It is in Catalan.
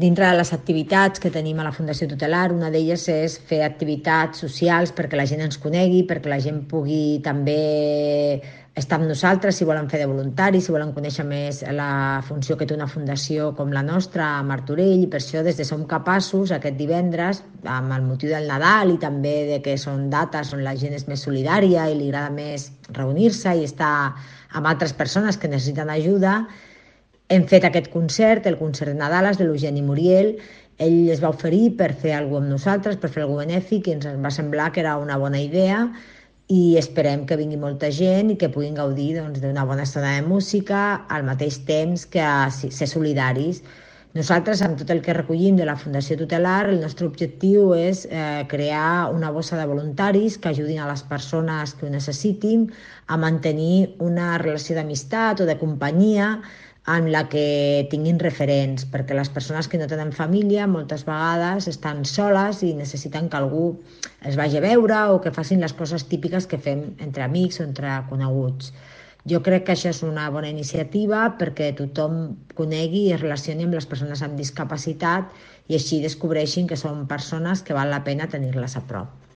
Dintre de les activitats que tenim a la Fundació Tutelar, una d'elles és fer activitats socials perquè la gent ens conegui, perquè la gent pugui també estar amb nosaltres si volen fer de voluntaris, si volen conèixer més la funció que té una fundació com la nostra a Martorell, i per això des de Som Capaços aquest divendres, amb el motiu del Nadal i també de que són dates on la gent és més solidària i li agrada més reunir-se i estar amb altres persones que necessiten ajuda, hem fet aquest concert, el concert de Nadales de l'Eugeni Muriel. Ell es va oferir per fer alguna cosa amb nosaltres, per fer alguna cosa benèfic, i ens va semblar que era una bona idea i esperem que vingui molta gent i que puguin gaudir d'una bona estona de música al mateix temps que ser solidaris. Nosaltres, amb tot el que recollim de la Fundació Tutelar, el nostre objectiu és crear una bossa de voluntaris que ajudin a les persones que ho necessitin a mantenir una relació d'amistat o de companyia en la que tinguin referents, perquè les persones que no tenen família moltes vegades estan soles i necessiten que algú es vagi a veure o que facin les coses típiques que fem entre amics o entre coneguts. Jo crec que això és una bona iniciativa perquè tothom conegui i es relacioni amb les persones amb discapacitat i així descobreixin que són persones que val la pena tenir-les a prop.